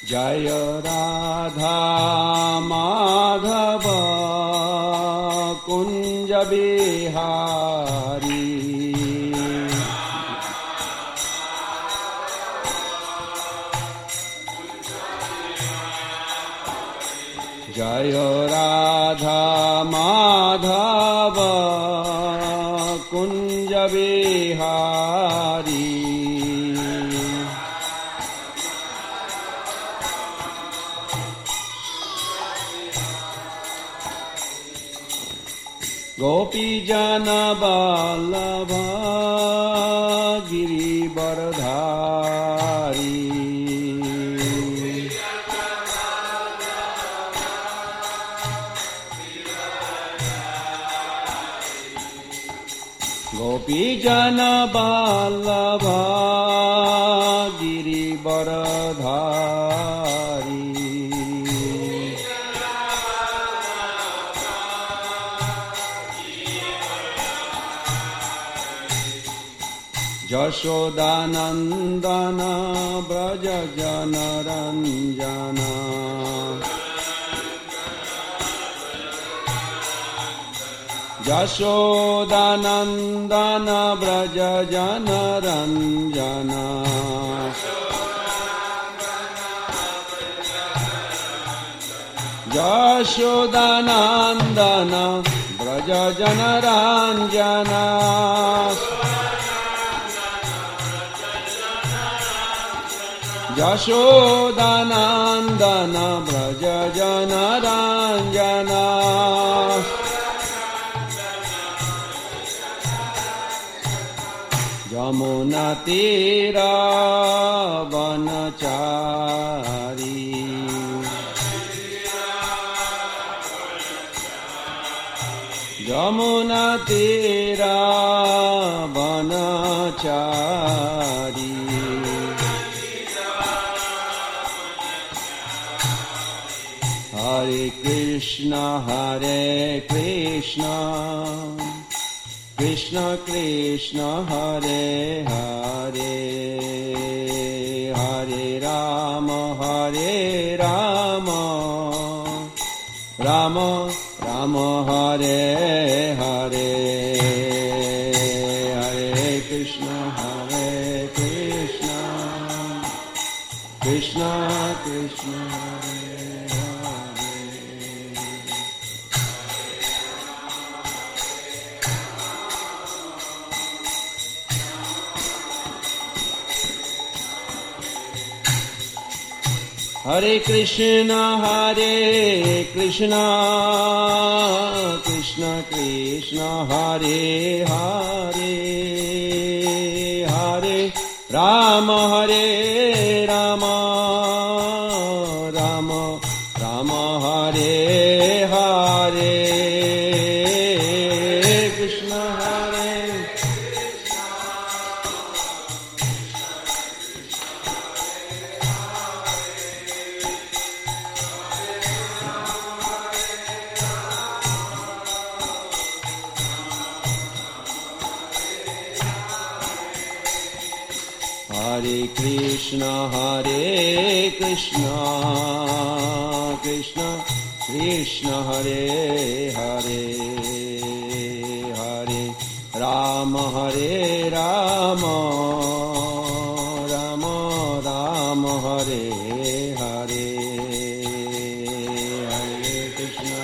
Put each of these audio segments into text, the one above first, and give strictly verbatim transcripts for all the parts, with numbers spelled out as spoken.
Jai Radha Madhav Kunj Bihari Jai Radha Madhav Kunj Bihari Gopi Jan Vallabh Girivardhari Gopi Jan Vallabh Girivardhari Yashodanandan Braj Jan Ranjan Yashodanandan Braj Jan Ranjan Yashodanandan Braj Jan Ranjan Yashodanandan Braj Jan Ranjan Yamuna Tirah वनचारी Yamuna Tirah वनचारी Hare Krishna, Hare Krishna, Krishna Krishna, Hare Hare, Hare Rama, Hare Rama, Rama Rama, Hare Hare, Hare Krishna, Hare Krishna, Krishna Krishna, Hare Krishna, Hare Krishna, Krishna Krishna, Hare Hare, Hare Rama, Hare Rama, Rama Rama, Hare Hare, Krishna Hare Hare Krishna, Hare Krishna, Krishna Krishna, Hare Hare, Hare Rama, Hare Rama, Rama Rama, Hare Hare, Hare Krishna.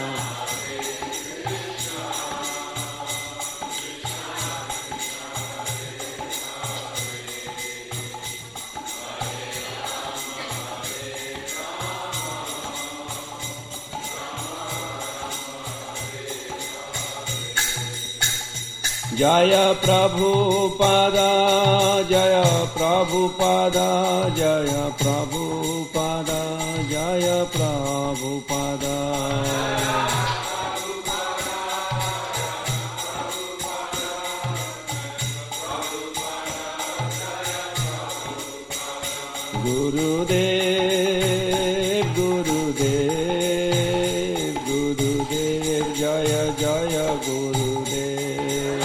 Jaya Prabhupada, Jaya Prabhupada, Jaya Prabhupada, Jaya Prabhupada. Gurudev, Gurudev, Gurudev, Jaya Jaya Gurudev.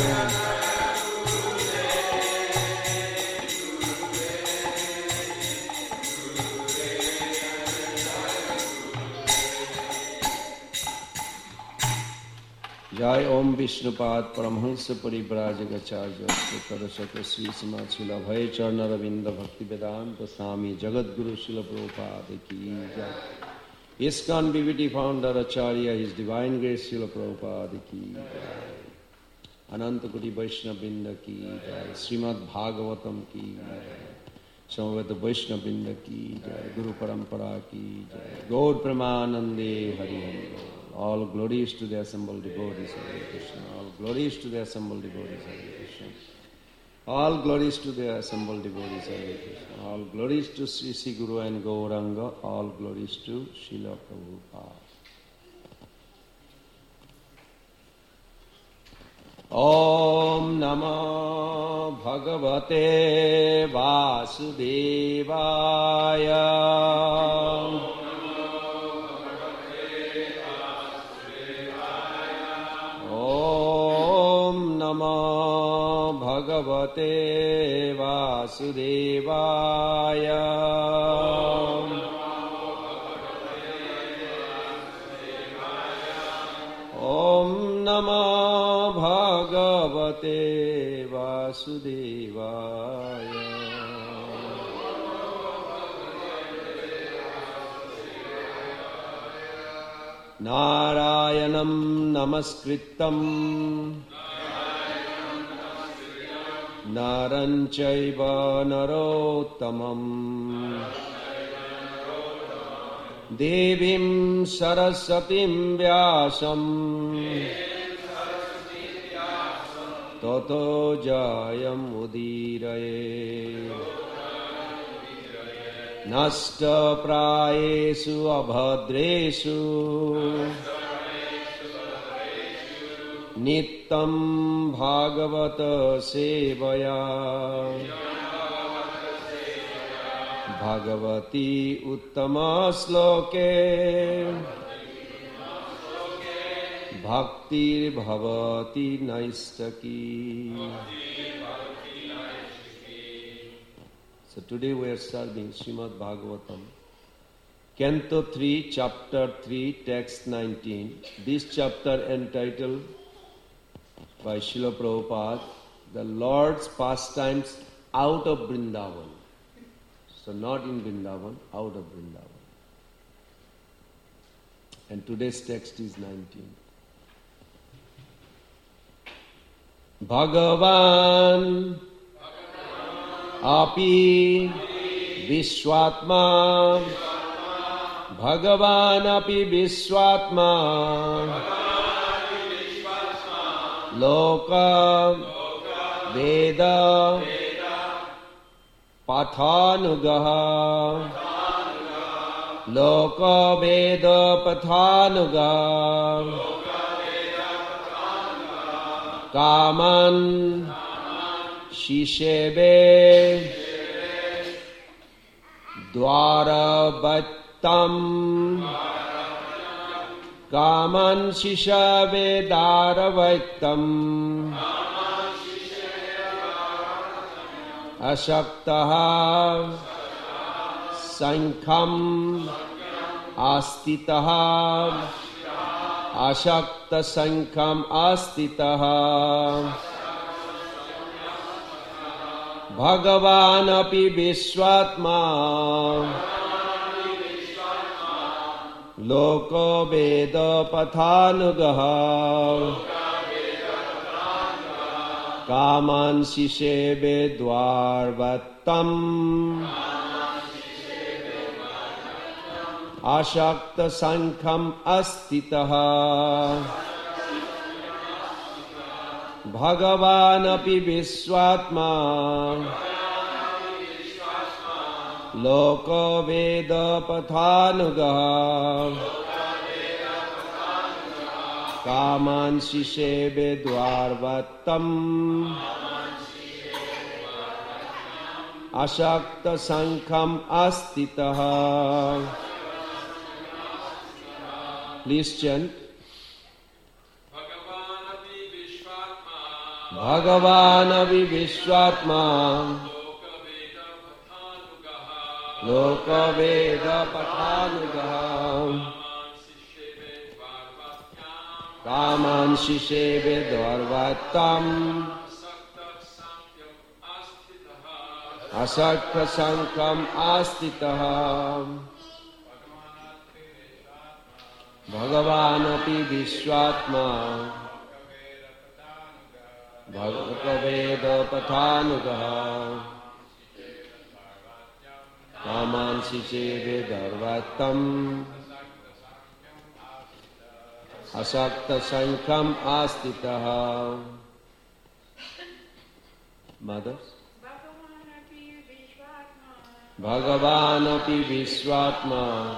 Jai Om Vishnupad Paramhansa Parivrajagacharya Tarasaka Sri Samachila Bhai Charnaravinda Bhakti Vedanta Swami Jagadguru Srila Prabhupada Ki Jai. ISKCON B V T founder Acharya, His Divine Grace Srila Prabhupada Ki Jai. Anantakoti Vaishnavrinda Ki Jai. Srimad Bhagavatam Ki Jai. Samaveta Vaishnavrinda Ki Jai. Guru Parampara Ki Jai. Gaur Pramanande Hari Hari. All glories to the assembled devotees of Hare Krishna. All glories to the assembled devotees of Hare Krishna. All glories to the assembled devotees of Hare Krishna. All glories to Sri Sri Guru and Gauranga. All glories to Srila Prabhupada. Om Namo Bhagavate Vasudevaya. Bhagavate Vasudevaya. Om Namo Bhagavate Vasudevaya. Narayanam Namaskritam Naran Chaiva Narottamam Devim Sarasatim Vyasam Tato Jayam Udiraye Nasta Prayesu Abhadresu Nittam Bhagavata Sevaya Bhagavati Uttama Sloke Bhaktir Bhavati Naistaki. So today we are studying Srimad Bhagavatam, Canto three, Chapter three, Text nineteen. This chapter entitled by Srila Prabhupada, The Lord's Pastimes Out of Vrindavan. So not in Vrindavan, out of Vrindavan. And today's text is nineteen. Bhagavan Api Vishwatma Bhagavan Api Vishwatma Loka Veda Pathanugaha Loka Veda Pathanugaha Kaman Shishebe Dwaravattam Kaman Shishave Daravaitam Ashaktaha Sankham Astitaha Ashakta Sankham Astitaha Bhagavan Api Vishwatma Loko Veda Pathanugaha Kaman Shishebe Dwarvattam Ashakta Sankham Astitaha Bhagavan Api Vishwatma Loko Veda Pathanugaha Kaman Shishebe Dwarvattam Ashakta Sankham Astitaha. Please chant. Bhagavan Api Vishwatma Loka Veda Pathanugaha Kamansi seve dvarvatam asakta sankam astitaha Bhagavanapi Vishwatma Bhagaveda Pathanugaha Kamansi seve dvarvatam Asakta Sankam Astitaha. Mothers? Bhagavanapi Vishwatma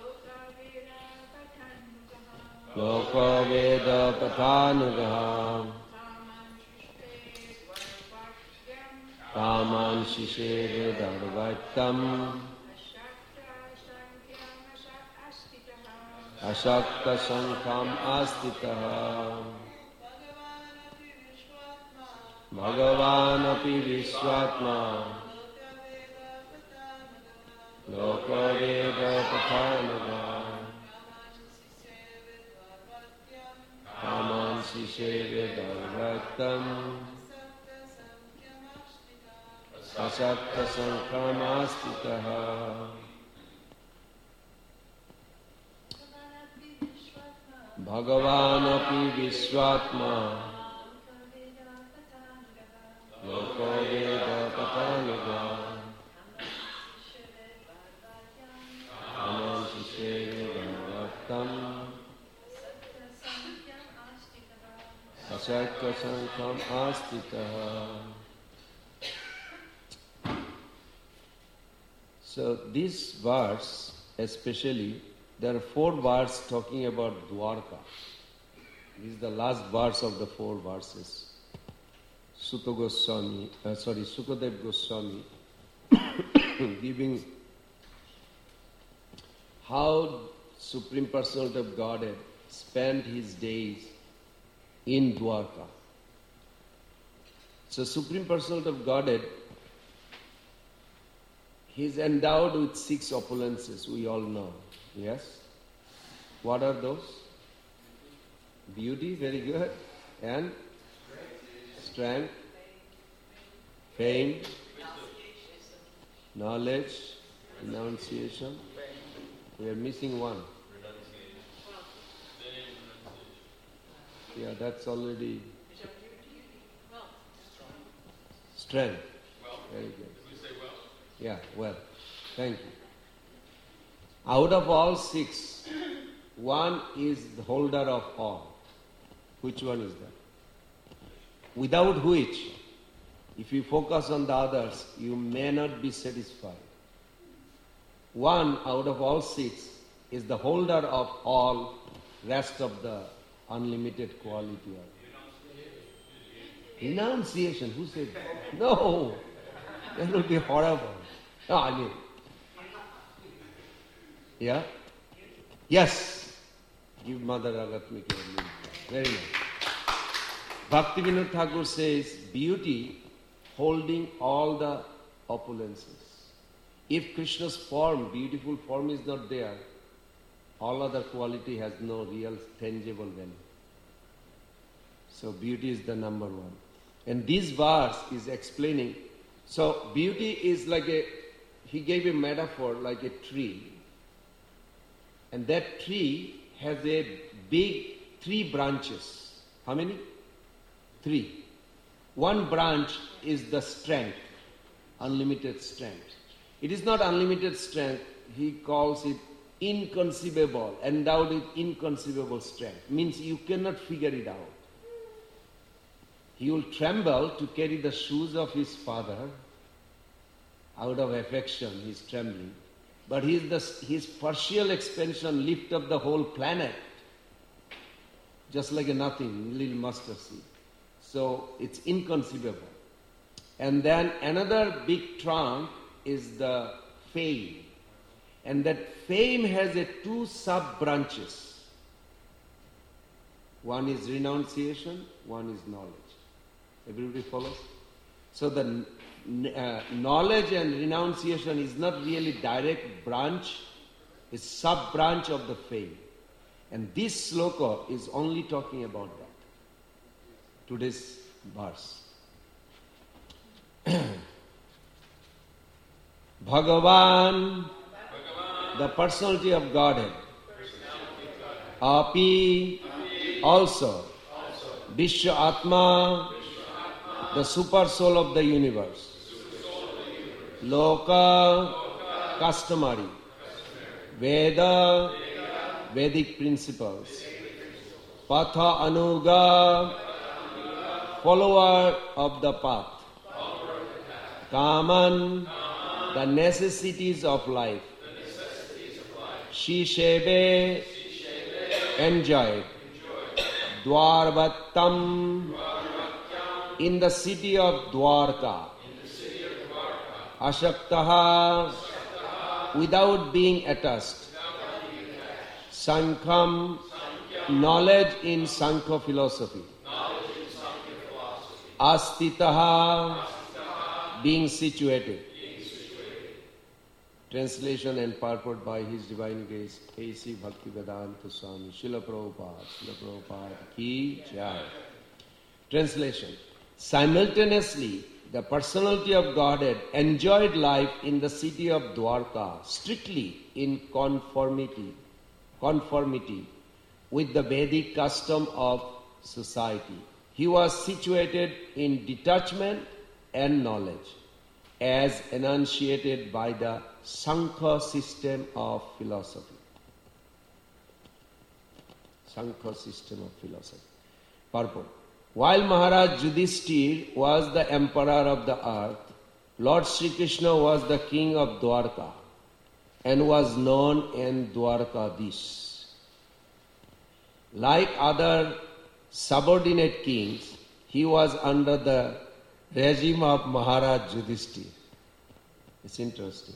Loka Veda Pathanugaha Kaman Shishe Vedarvaitam Asakta Sankam Astitaha Bhagavanapi Vishwatma Loka Veda Pathanugaha Kamansi Seve Dharvatam Asakta Sankam Astitaha Bhagavanapi Vishwatma Loka Veda Pathanugaha Kamansi Seve Dharvatam Asakta Sankam Astitaha. So this verse especially, there are four verses talking about Dwarka. This is the last verse of the four verses. Sutta Goswami, uh, sorry, Sukadev Goswami giving how Supreme Personality of Godhead spent his days in Dwarka. So Supreme Personality of Godhead, he is endowed with six opulences, we all know. Yes? What are those? Beauty, very good. And strength, fame, knowledge, renunciation. We are missing one. Yeah, that's already strength. Very good. Yeah, well, thank you. Out of all six, one is the holder of all. Which one is that? Without which, if you focus on the others, you may not be satisfied. One out of all six is the holder of all rest of the unlimited quality of renunciation. Who said that? No, that would be horrible. No, I mean, yeah? Yes. Give Mother Agatmika a minute. Very nice. Bhaktivinoda Thakur says, beauty holding all the opulences. If Krishna's form, beautiful form is not there, all other quality has no real tangible value. So beauty is the number one. And this verse is explaining, so beauty is like a, he gave a metaphor like a tree. And that tree has a big three branches. How many? Three. One branch is the strength, unlimited strength. It is not unlimited strength, he calls it inconceivable, endowed with inconceivable strength. Means you cannot figure it out. He will tremble to carry the shoes of his father. Out of affection, he is trembling. But his, the, his partial expansion lift up the whole planet. Just like a nothing, little mustard seed. So it's inconceivable. And then another big trunk is the fame. And that fame has a two sub-branches. One is renunciation, one is knowledge. Everybody follows? So the uh, knowledge and renunciation is not really direct branch, it's sub-branch of the fame. And this sloka is only talking about that. Today's verse. Bhagavan, the personality of Godhead, Api, also, Vishwa Atma, the super soul of the universe, Loka, customary, Veda, Vedic principles, Patha Anuga, follower of the path, Kaman, the necessities of life, Shishebe, enjoyed, Dwarvattam, in the city of Dwarka, Ashaktaha, without being attached, Sankham, knowledge in Sankhya philosophy, Astitaha, being situated. Translation and purport by His Divine Grace, A C Bhaktivedanta Swami, Srila Prabhupada, Srila Prabhupada Ki Jai. Translation. Simultaneously, the personality of Godhead enjoyed life in the city of Dwarka, strictly in conformity, conformity with the Vedic custom of society. He was situated in detachment and knowledge, as enunciated by the Sankhya system of philosophy. Sankhya system of philosophy. Purport. While Maharaj Yudhishthira was the emperor of the earth, Lord Sri Krishna was the king of Dwarka and was known in Dwarkadish. Like other subordinate kings, he was under the regime of Maharaj Yudhishthira. It's interesting.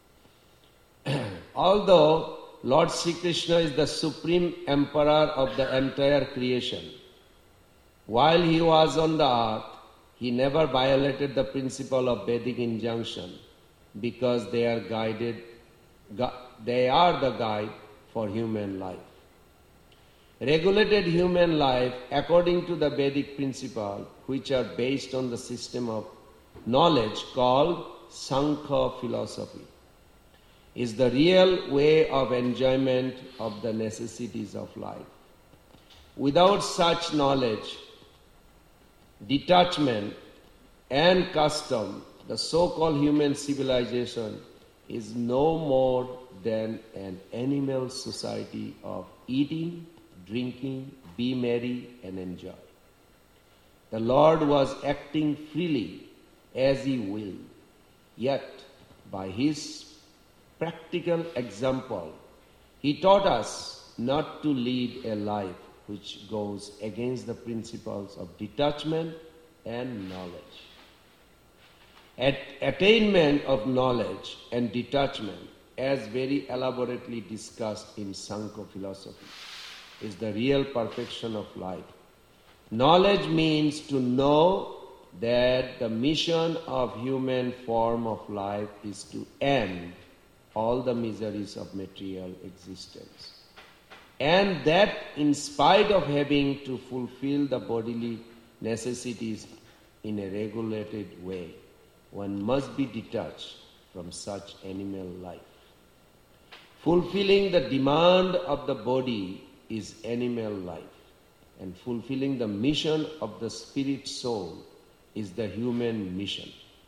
Although Lord Sri Krishna is the supreme emperor of the entire creation, while he was on the earth, he never violated the principle of Vedic injunction because they are guided, gu- they are the guide for human life. Regulated human life according to the Vedic principle, which are based on the system of knowledge called Sankhya philosophy, is the real way of enjoyment of the necessities of life. Without such knowledge, detachment and custom, the so-called human civilization is no more than an animal society of eating, drinking, be merry and enjoy. The Lord was acting freely as He willed, yet by His practical example, He taught us not to lead a life which goes against the principles of detachment and knowledge. At attainment of knowledge and detachment, as very elaborately discussed in Sankhya philosophy, is the real perfection of life. Knowledge means to know that the mission of human form of life is to end all the miseries of material existence. And that in spite of having to fulfill the bodily necessities in a regulated way, one must be detached from such animal life. Fulfilling the demand of the body is animal life, and fulfilling the mission of the spirit soul is the human mission.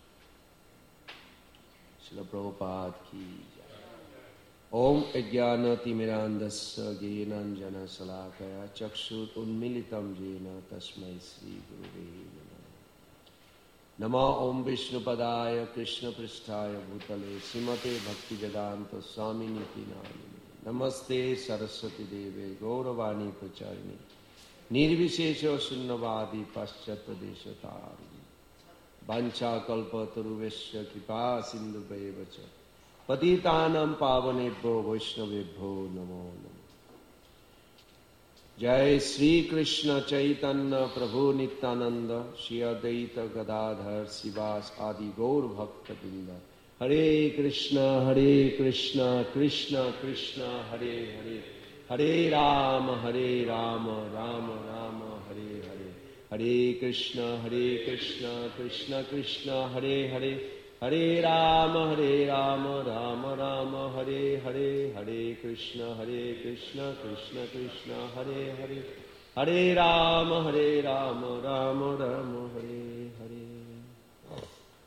Srila Prabhupada ki jai. Om Ajnana Timirandasya Gnananjana Salakaya Chakshut Unmilitam Jena Tasmai Sri Gurave Namah. Nama Om Vishnupadaya Krishna Pristhaya Bhutale Srimate Bhaktivedanta Swami Niti Namine Namaste Saraswati Deve Gauravani Pracharini Nirvishesha Sunnavadi Paschatpadeshatari Vancha Kalpa Taruvesya Kripa Sindhu Bhaivacha Patitanam Pavanebho Vaishnavebho Namo Namo. Jai Sri Krishna Chaitanya Prabhu Nityananda Shri Advaita Gadadhar Sivas Adi Gaur Bhakta Binda. Hare Krishna Hare Krishna Krishna Krishna Hare Hare Hare Rama, Hare Rama, Rama Rama, Hare Hare. Hare Krishna, Hare Krishna, Krishna Krishna, Hare Hare. Hare Rama, Hare Rama, Rama Rama, Hare Hare. Hare Krishna, Hare Krishna, Krishna Krishna, Hare Hare. Hare Rama, Hare Rama, Rama Rama, Hare Hare.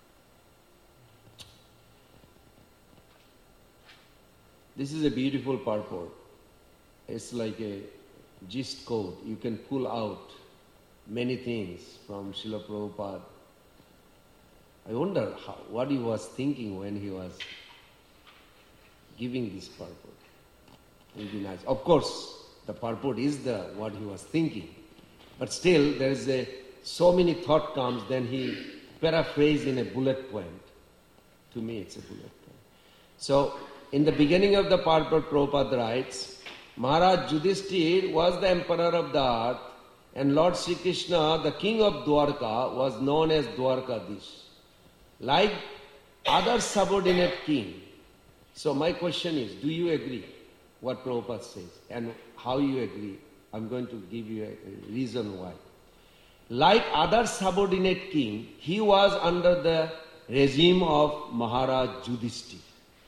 This is a beautiful purport. It's like a gist code. You can pull out many things from Srila Prabhupada. I wonder how, what he was thinking when he was giving this purport. It would be nice. Of course, the purport is the what he was thinking. But still, there is a so many thought comes, then he paraphrased in a bullet point. To me, it's a bullet point. So, in the beginning of the purport, Prabhupada writes, Maharaj Yudhishthira was the emperor of the earth, and Lord Sri Krishna, the king of Dwarka, was known as Dwarkadish. Like other subordinate king. So my question is, do you agree what Prabhupada says? And how you agree? I'm going to give you a, a reason why. Like other subordinate king, he was under the regime of Maharaj Yudhishthira.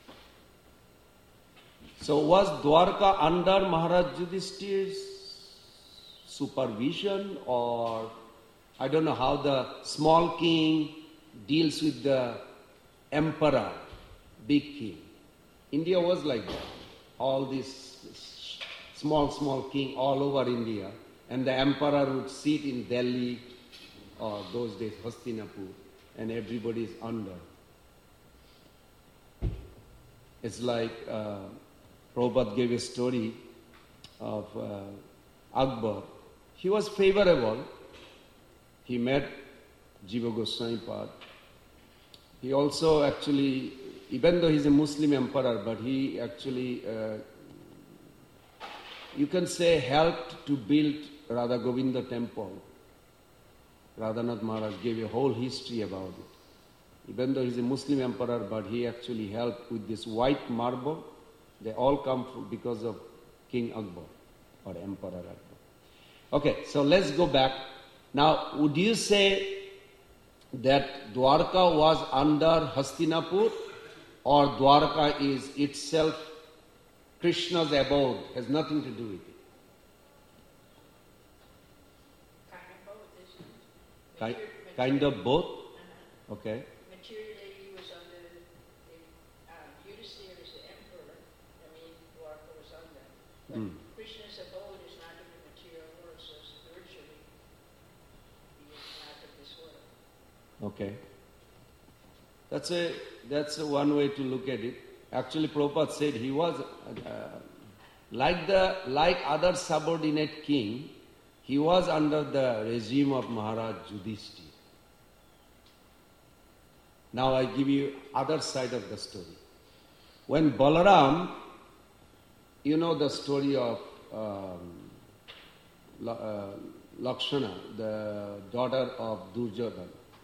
So was Dwarka under Maharaj Yudhishthira's supervision, or I don't know how the small king deals with the emperor, big king. India was like that. All these small, small king all over India, and the emperor would sit in Delhi, or those days Hastinapur, and everybody is under. It's like uh, Prabhupada gave a story of uh, Akbar. He was favorable. He met Jiva Goswami Pad. He also actually, even though he's a Muslim emperor, but he actually, uh, you can say, helped to build Radha Govinda temple. Radhanath Maharaj gave a whole history about it. Even though he's a Muslim emperor, but he actually helped with this white marble. They all come from, because of King Akbar or Emperor Akbar. Okay, so let's go back. Now, would you say that Dwarka was under Hastinapur, or Dwarka is itself Krishna's abode, has nothing to do with it? Kind, kind of both? Okay. Materially, he was under the uh, Yudhishthira is the emperor. I mean, Dwarka was under. But mm. Krishna's abode is not in the material world, so spiritually, he is not of this world. Okay. That's a that's a one way to look at it. Actually, Prabhupada said he was uh, like the like other subordinate king. He was under the regime of Maharaj Yudhishthira. Now I give you other side of the story. When Balaram, you know the story of um, uh, Lakshmana, the daughter of Duryodhana,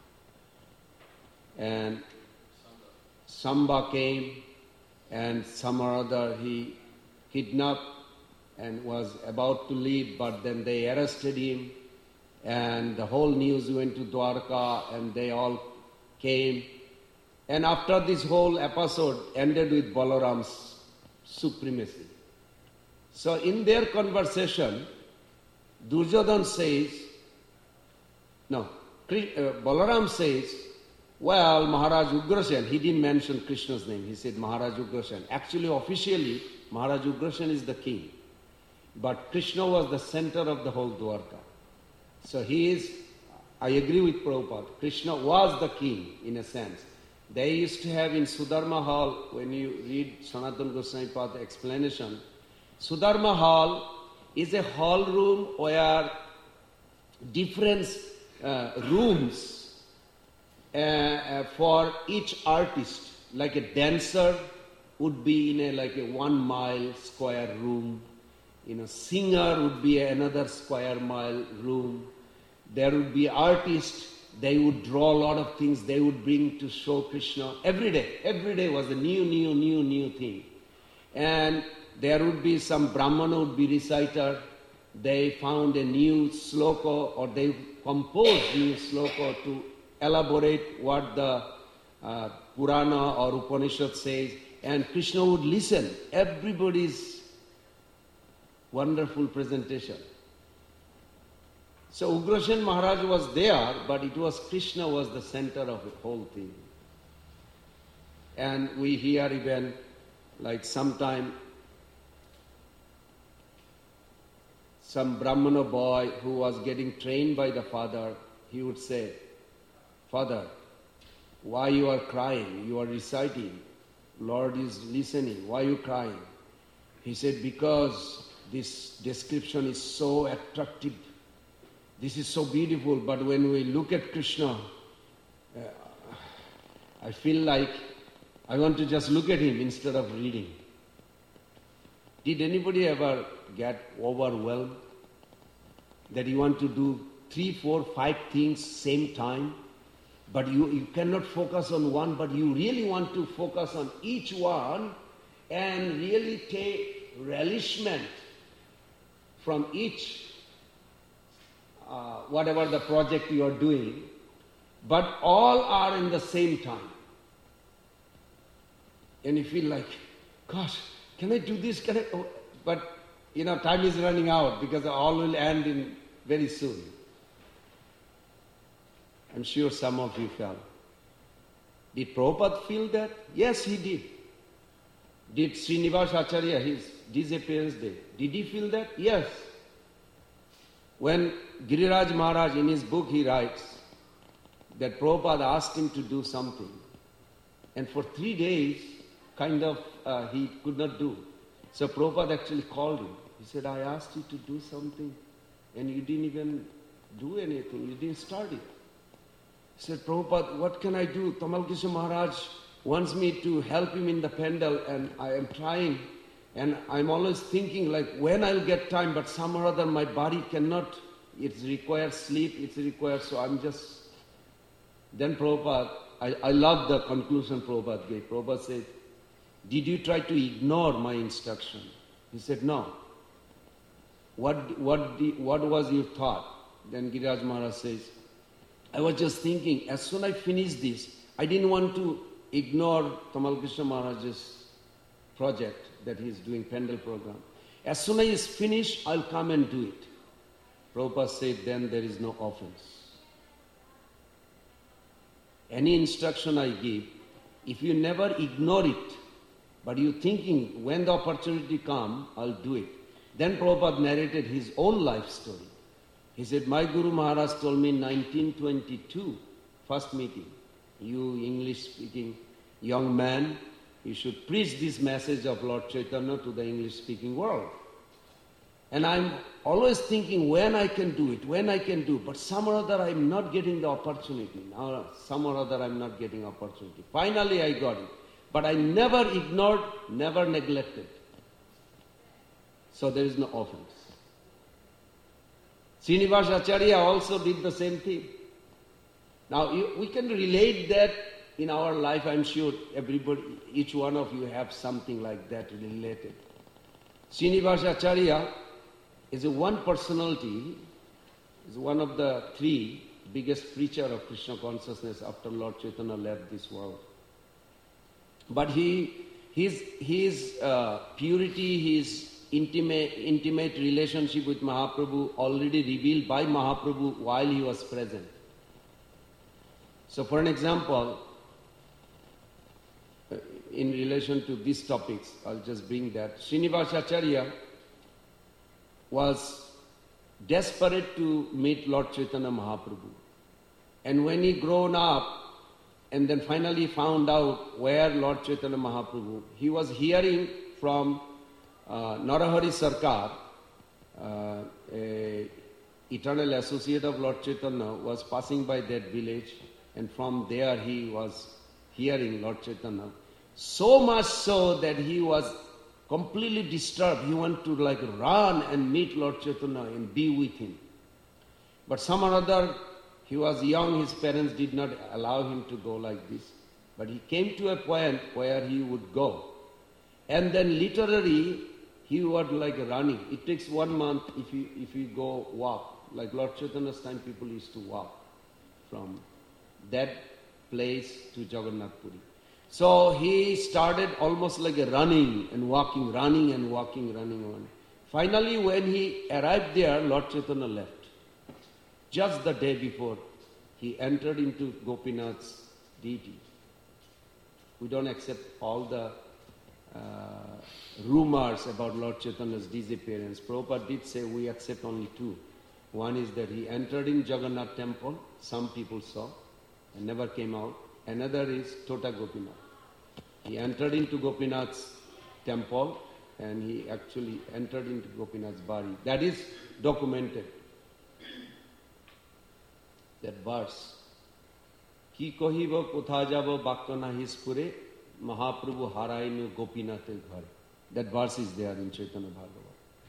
and Samba came, and some or other he kidnapped and was about to leave, but then they arrested him, and the whole news went to Dwarka, and they all came. And after this whole episode ended with Balaram's supremacy. So in their conversation, Duryodhana says, no, uh, Balaram says, well, Maharaj Ugrasen, he didn't mention Krishna's name, he said Maharaj Ugrasen. Actually, officially, Maharaj Ugrasen is the king. But Krishna was the center of the whole Dwarka. So he is, I agree with Prabhupada, Krishna was the king in a sense. They used to have in Sudharma Hall, when you read Sanatana Goswami Pada explanation, Sudharma Hall is a hall room where different uh, rooms uh, uh, for each artist, like a dancer would be in a like a one mile square room. You know, singer would be another square mile room. There would be artists, they would draw a lot of things, they would bring to show Krishna. Every day, every day was a new, new, new, new thing. And there would be some Brahmana would be reciter. They found a new sloka or they composed new sloka to elaborate what the uh, Purana or Upanishad says, and Krishna would listen. Everybody's wonderful presentation. So Ugrasen Maharaj was there, but it was Krishna was the center of the whole thing. And we hear even like sometime some Brahmana boy who was getting trained by the father, he would say, "Father, why you are crying? You are reciting. Lord is listening. Why you crying?" He said, "Because this description is so attractive. This is so beautiful, but when we look at Krishna, uh, I feel like I want to just look at him instead of reading." Did anybody ever get overwhelmed that you want to do three, four, five things same time, but you, you cannot focus on one, but you really want to focus on each one and really take relishment from each, uh, whatever the project you are doing, but all are in the same time. And you feel like, gosh, can I do this? Can I? Oh, but, you know, time is running out because all will end in very soon. I'm sure some of you felt. Did Prabhupada feel that? Yes, he did. Did Srinivas Acharya, his disappearance day, did he feel that? Yes. When Giriraj Maharaj, in his book, he writes that Prabhupada asked him to do something. And for three days, kind of, uh, he could not do. So Prabhupada actually called him. He said, "I asked you to do something and you didn't even do anything. You didn't start it." He said, "Prabhupada, what can I do? Tamal Krishna Maharaj wants me to help him in the pandal and I am trying and I'm always thinking like when I'll get time, but somehow or other my body cannot, it requires sleep, it requires, so I'm just..." Then Prabhupada, I, I love the conclusion Prabhupada gave. Prabhupada said, "Did you try to ignore my instruction?" He said, "No." What, what, the, what was your thought? Then Giriraj Maharaj says, "I was just thinking, as soon as I finish this, I didn't want to ignore Tamal Krishna Maharaj's project that he's doing, Pendal program. As soon as it's finished, I'll come and do it." Prabhupada said, "Then there is no offense. Any instruction I give, if you never ignore it, but you thinking when the opportunity come, I'll do it." Then Prabhupada narrated his own life story. He said, "My Guru Maharaj told me in nineteen twenty-two, first meeting, you English-speaking young man, you should preach this message of Lord Chaitanya to the English-speaking world. And I'm always thinking when I can do it, when I can do, but some or other I'm not getting the opportunity. Now, some or other I'm not getting opportunity. Finally I got it. But I never ignored, never neglected. So there is no offense." Srinivas Acharya also did the same thing. Now you, we can relate that in our life. I'm sure everybody, each one of you have something like that related. Srinivas Acharya is a one personality, is one of the three biggest preacher of Krishna consciousness after Lord Chaitanya left this world. But he, his, his uh, purity, his intimate, intimate relationship with Mahaprabhu already revealed by Mahaprabhu while he was present. So for an example, in relation to these topics, I'll just bring that. Srinivas Acharya was desperate to meet Lord Chaitanya Mahaprabhu. And when he grown up, and then finally found out where Lord Chaitanya Mahaprabhu, he was hearing from uh, Narahari Sarkar, uh, a eternal associate of Lord Chaitanya, was passing by that village, and from there he was hearing Lord Chaitanya. So much so that he was completely disturbed. He wanted to like run and meet Lord Chaitanya and be with him. But some or other, he was young, his parents did not allow him to go like this. But he came to a point where he would go. And then literally, he was like running. It takes one month if you if you go walk. Like Lord Chaitanya's time, people used to walk from that place to Jagannath Puri. So he started almost like a running and walking, running and walking, running on. Finally, when he arrived there, Lord Chaitanya left. Just the day before, he entered into Gopinath's deity. We don't accept all the uh, rumors about Lord Chaitanya's disappearance. Prabhupada did say we accept only two. One is that he entered in Jagannath temple, some people saw, and never came out. Another is Tota Gopinath. He entered into Gopinath's temple and he actually entered into Gopinath's body. That is documented. That verse. Ki kohibo kotha jabo bakya nahi spure, Mahaprabhu harainu Gopinathe ghar. That verse is there in Chaitanya Bhagavat.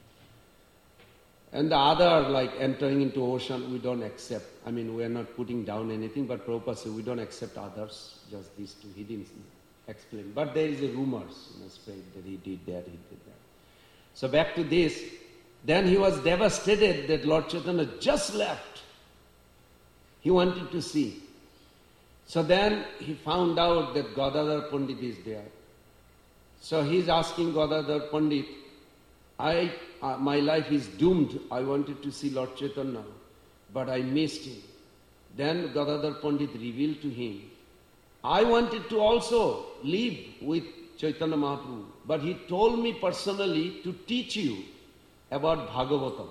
And the other, like entering into ocean, we don't accept. I mean, we are not putting down anything, but Prabhupada said we don't accept others, just these two. He didn't explain. But there is a rumors, you know, spread that he did that, he did that. So back to this. Then he was devastated that Lord Chaitanya just left. He wanted to see. So then he found out that Gadadhar Pandit is there. So he's asking Gadadhar Pandit, I, uh, my life is doomed. I wanted to see Lord Chaitanya, but I missed him. Then Gadadhar Pandit revealed to him, I wanted to also live with Chaitanya Mahaprabhu, but he told me personally to teach you about Bhagavatam.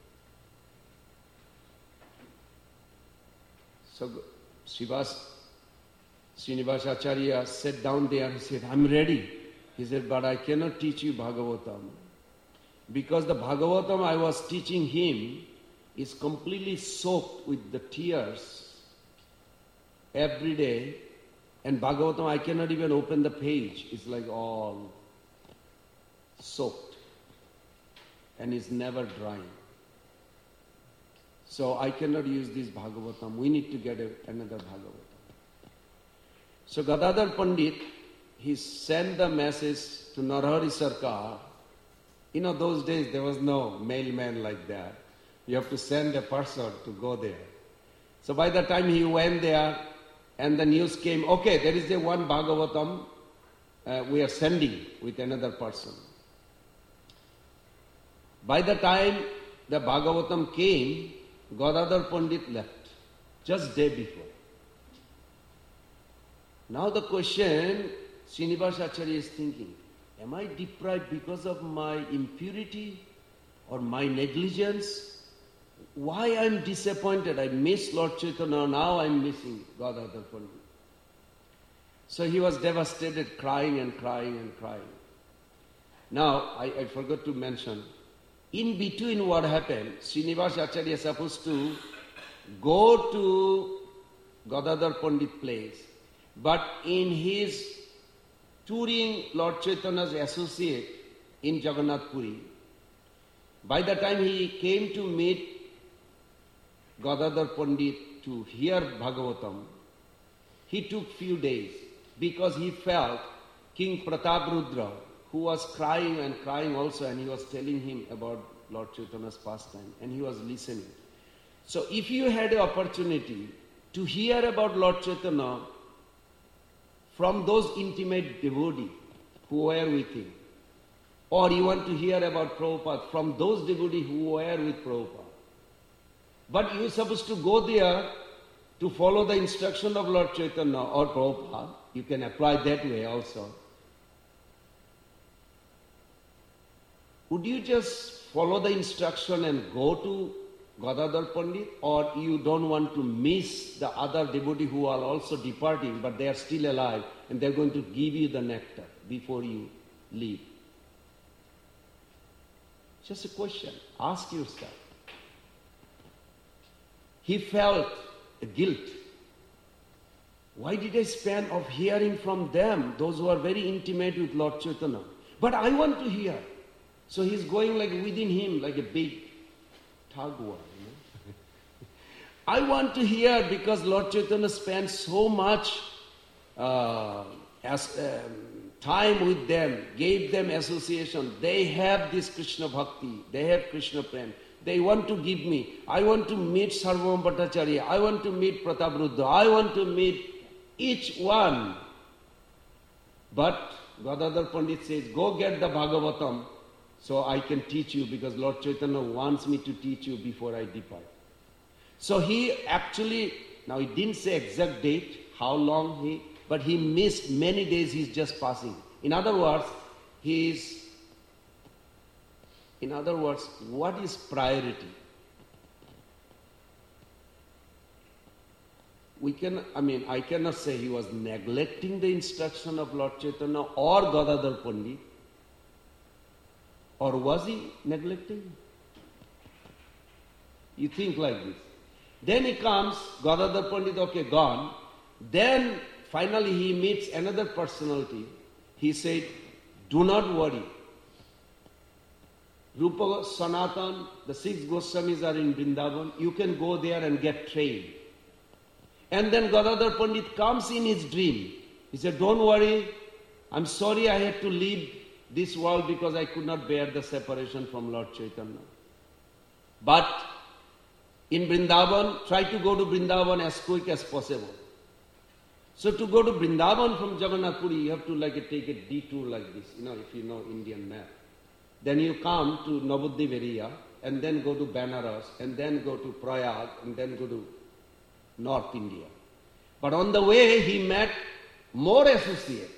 So Srivas, Srinivas Acharya sat down there. He said, I'm ready. He said, but I cannot teach you Bhagavatam. Because the Bhagavatam I was teaching him is completely soaked with the tears every day. And Bhagavatam, I cannot even open the page. It's like all soaked. And it's never drying. So I cannot use this Bhagavatam. We need to get a, another Bhagavatam. So Gadadhar Pandit, he sent the message to Narahari Sarkar. You know, those days there was no mailman like that. You have to send a person to go there. So by the time he went there and the news came, okay, there is a one Bhagavatam uh, we are sending with another person. By the time the Bhagavatam came, Gadadhar Pandit left, just day before. Now the question, Srinivas Acharya is thinking, am I deprived because of my impurity or my negligence? Why I am disappointed? I miss Lord Chaitanya, now I am missing Gadadhar Pandit. So he was devastated, crying and crying and crying. Now, I, I forgot to mention, in between what happened, Srinivas Acharya is supposed to go to Gadadhar Pandit place, but in his touring Lord Chaitanya's associate in Jagannath Puri, by the time he came to meet Gadadhar Pandit to hear Bhagavatam, he took few days because he felt King Prataprudra, who was crying and crying also, and he was telling him about Lord Chaitanya's pastime, and he was listening. So if you had an opportunity to hear about Lord Chaitanya from those intimate devotees who were with him, or you want to hear about Prabhupada from those devotees who were with Prabhupada, but you're supposed to go there to follow the instruction of Lord Chaitanya or Prabhupada, you can apply that way also. Would you just follow the instruction and go to Gadadhar Pandit, or you don't want to miss the other devotees who are also departing but they are still alive and they're going to give you the nectar before you leave? Just a question. Ask yourself. He felt a guilt. Why did I spend of hearing from them, those who are very intimate with Lord Chaitanya? But I want to hear. So he's going like within him like a big tug war. You know? I want to hear because Lord Chaitanya spent so much uh, as um, time with them, gave them association. They have this Krishna bhakti, they have Krishna prem. They want to give me. I want to meet Sarvabhauma Bhattacharya. I want to meet Pratapruddha. I want to meet each one. But Gadadhar Pandit says, go get the Bhagavatam so I can teach you, because Lord Chaitanya wants me to teach you before I depart. So he actually, now he didn't say exact date, how long he, but he missed many days he's just passing. In other words, he is, in other words, what is priority? We can, I mean, I cannot say he was neglecting the instruction of Lord Chaitanya or Gadadhar Pandit. Or was he neglecting? You think like this. Then he comes, Gadadhar Pandit, okay, gone. Then finally he meets another personality. He said, do not worry. Rupa Sanatan, the six Goswamis are in Vrindavan. You can go there and get trained. And then Gadadhar Pandit comes in his dream. He said, don't worry, I'm sorry I had to leave this world because I could not bear the separation from Lord Chaitanya. But in Vrindavan, try to go to Vrindavan as quick as possible. So to go to Vrindavan from Jagannath Puri, you have to like take a detour like this, you know, if you know Indian map. Then you come to Navadvip area, and then go to Banaras, and then go to Prayag, and then go to North India. But on the way, he met more associates.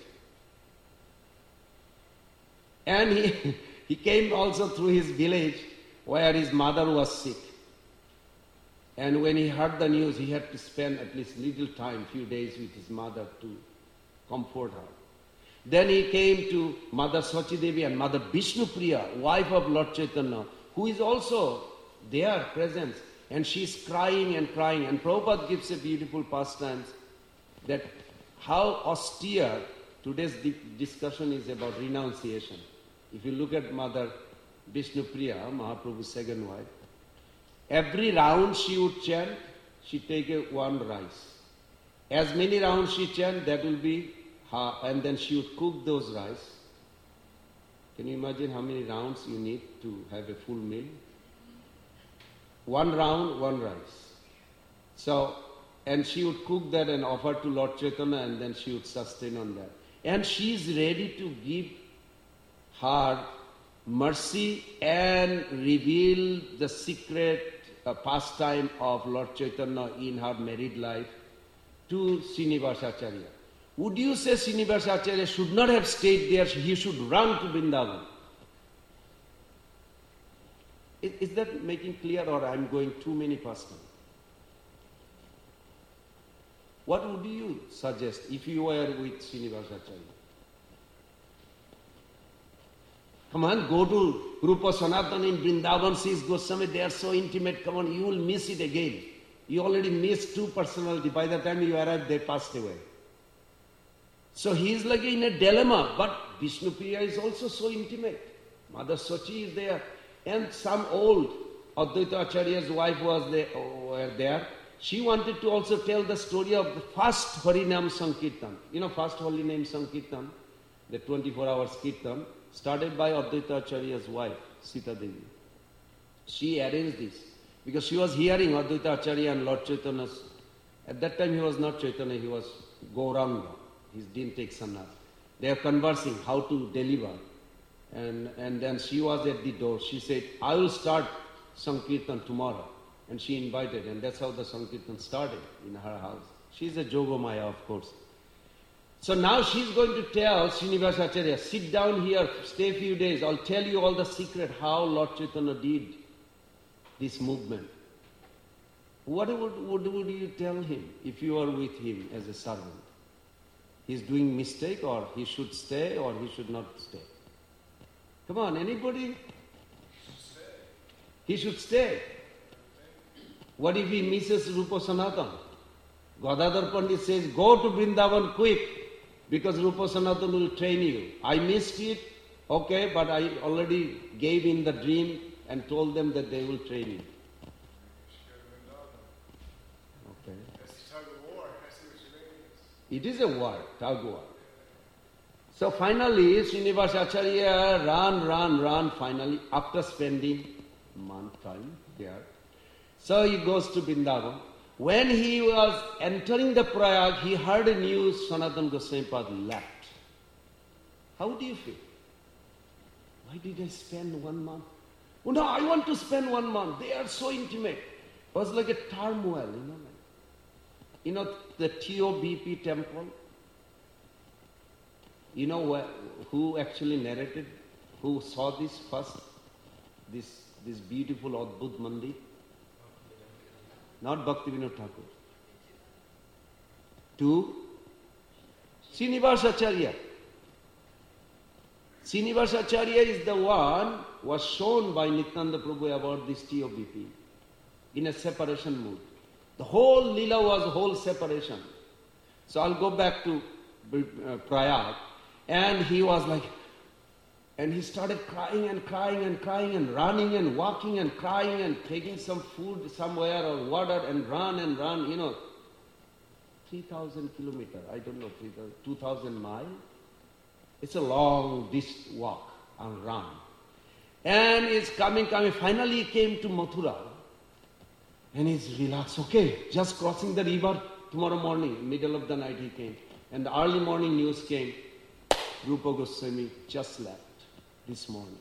And he, he came also through his village where his mother was sick. And when he heard the news, he had to spend at least little time, few days with his mother to comfort her. Then he came to Mother Sachi Devi and Mother Vishnupriya, wife of Lord Chaitanya, who is also there, present. And she's crying and crying. And Prabhupada gives a beautiful pastime that how austere, today's discussion is about renunciation. If you look at Mother Vishnupriya, Mahaprabhu's second wife, every round she would chant, she take a one rice. As many rounds she chant, that will be her, and then she would cook those rice. Can you imagine how many rounds you need to have a full meal? One round, one rice. So, and she would cook that and offer to Lord Chaitanya, and then she would sustain on that. And she is ready to give her mercy and reveal the secret uh, pastime of Lord Chaitanya in her married life to Srinivasacharya. Would you say Srinivasacharya should not have stayed there, he should run to Vrindavan? Is, is that making clear, or I am going too many pastimes? What would you suggest if you were with Srinivasacharya? Come on, go to Rupa Sanatana in Vrindavan, sees Goswami, they are so intimate, come on, you will miss it again. You already missed two personalities. By the time you arrive, they passed away. So he is like in a dilemma, but Vishnupriya is also so intimate. Mother Sachi is there, and some old Advaita Acharya's wife was there, were there. She wanted to also tell the story of the first Harinam Sankirtan. You know, first Holy Name Sankirtan, the twenty-four hours Kirtan, started by Advaita Acharya's wife, Sita Devi. She arranged this because she was hearing Advaita Acharya and Lord Chaitanya's. At that time he was not Chaitanya, he was Gauranga. He didn't take sannyas. They are conversing how to deliver. And, and then she was at the door. She said, I will start Sankirtan tomorrow. And she invited, and that's how the Sankirtan started in her house. She's a Jogamaya, of course. So now she's going to tell Srinivasacharya, sit down here, stay a few days. I'll tell you all the secret how Lord Chaitanya did this movement. What would, would, would you tell him if you are with him as a servant? He's doing mistake, or he should stay, or he should not stay? Come on, anybody? He should stay. What if he misses Rupa Sanatana? Gadadhar Pandit says, go to Vrindavan quick, because Rupa Sanatana will train you. I missed it, okay, but I already gave in the dream and told them that they will train you. Okay. That's the tug of war. I see what you mean. It is a war, tug war. So finally, Srinivasa Acharya ran, ran, ran finally after spending month time there. So he goes to Vrindavan. When he was entering the Prayag, he heard a news Sanatana Goswami Pad left. How do you feel? Why did I spend one month? Oh no, I want to spend one month. They are so intimate. It was like a turmoil, you know. Like, you know the T O B P temple? You know where, who actually narrated, who saw this first? This, this beautiful Adbhut Mandir? Not Bhaktivinoda Thakur. To Srinivasa Acharya. Srinivasa Acharya is the one was shown by Nityananda Prabhu about this T O B P in a separation mood. The whole Leela was a whole separation. So I'll go back to uh, Prayag, and he was like, and he started crying and crying and crying and running and walking and crying and taking some food somewhere or water and run and run, you know. three thousand kilometers, I don't know, two thousand miles. It's a long distance walk and run. And it's coming, coming. Finally he came to Mathura. And he's relaxed. Okay, just crossing the river tomorrow morning, middle of the night he came. And the early morning news came, Rupa Goswami just left this morning.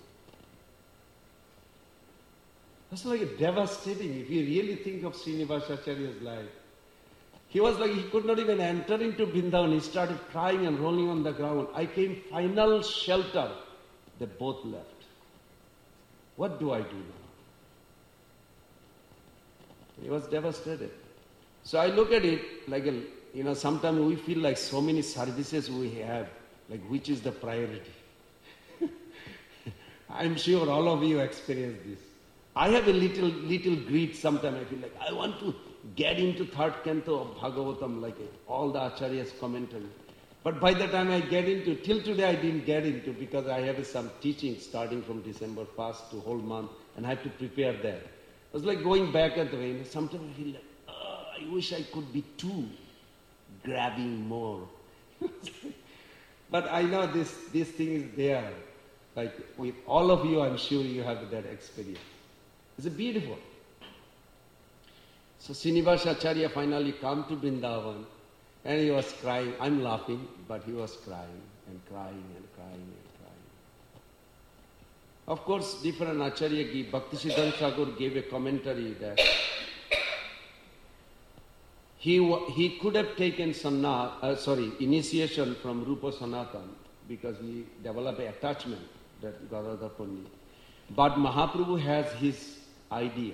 That's like a devastating, if you really think of Srinivasa Acharya's life. He was like, he could not even enter into Vrindavan. He started crying and rolling on the ground. I came final shelter. They both left. What do I do now? He was devastated. So I look at it like, a, you know, sometimes we feel like so many services we have, like which is the priority? I'm sure all of you experience this. I have a little, little greed sometimes. I feel like I want to get into third canto of Bhagavatam, like all the Acharya's commentary. But by the time I get into, till today I didn't get into because I have some teaching starting from December first to whole month and I have to prepare that. It was like going back at the way. Sometimes I feel like, oh, I wish I could be too grabbing more. But I know this, this thing is there. Like with all of you, I'm sure you have that experience. It's beautiful. So Srinivasa Acharya finally come to Vrindavan and he was crying. I'm laughing, but he was crying and crying and crying and crying. Of course, different Acharya give, Bhaktisiddhanta Thakur gave a commentary that he, he could have taken sanna, uh, sorry, initiation from Rupa Sanatan because he developed an attachment that Gadadhar Pandit. But Mahaprabhu has his idea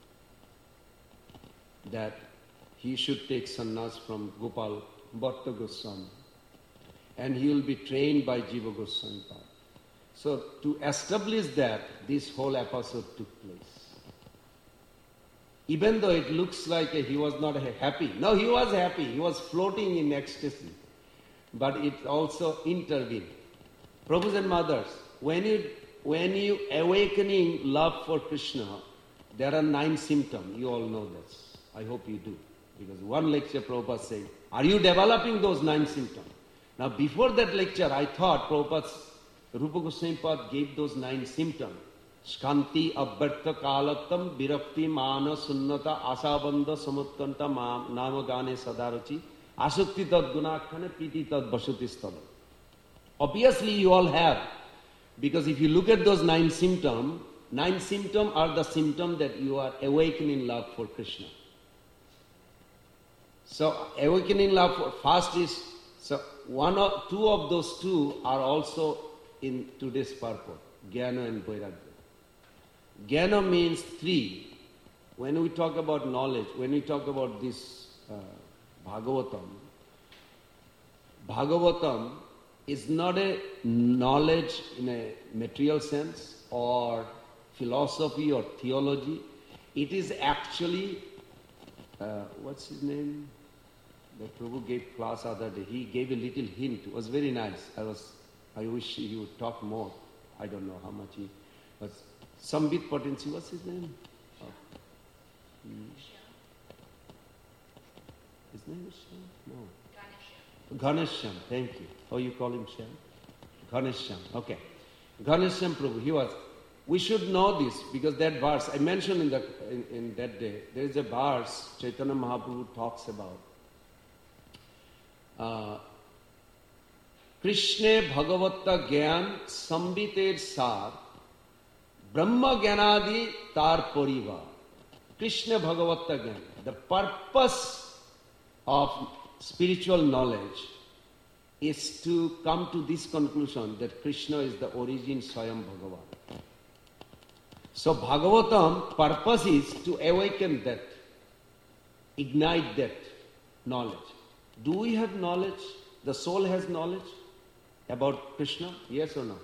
that he should take sannyas from Gopal Bhatta Goswami and he will be trained by Jiva Goswami. So to establish that, this whole episode took place. Even though it looks like he was not happy. No, he was happy. He was floating in ecstasy. But it also intervened. Prabhus and mothers, when you, when you awakening love for Krishna, there are nine symptoms. You all know this. I hope you do. Because one lecture Prabhupada said, are you developing those nine symptoms? Now before that lecture, I thought Prabhupada's Rupa Goswami Pad gave those nine symptoms. Skanti, Abharta, Kalatam, Virakti, Mana, Sunnata, Asabandha, Samutkanta, Namagane, Sadarachi, Asukti Tad Gunakhane, Priti Tad Basuti Sthala. Obviously you all have. Because if you look at those nine symptoms, nine symptoms are the symptoms that you are awakening love for Krishna. So awakening love for first is, so one or two of those two are also in today's purport, Jnana and Vairagya. Jnana means three. When we talk about knowledge, when we talk about this uh, Bhagavatam, Bhagavatam is not a knowledge in a material sense or philosophy or theology. It is actually, uh, what's his name? The Prabhu gave class other day. He gave a little hint. It was very nice. I was, I wish he would talk more. I don't know how much he was. Sambit Potency, what's his name? Oh. Hmm. His name is Shyam? No. Ganesham. Ganesham, thank you. Oh, you call him Shyam? Ghaneshyam, okay. Ghaneshyam Prabhu, he was, we should know this because that verse, I mentioned in, the, in, in that day, there is a verse Chaitanya Mahaprabhu talks about. Uh, Krishna Bhagavata Gyan Sambhiter Sar Brahma Gyanadi Tar Pariva. Krishna Bhagavata Gyan. The purpose of spiritual knowledge is to come to this conclusion that Krishna is the origin Swayam Bhagavan. So Bhagavatam purpose is to awaken that, ignite that knowledge. Do we have knowledge? The soul has knowledge about Krishna? Yes or no?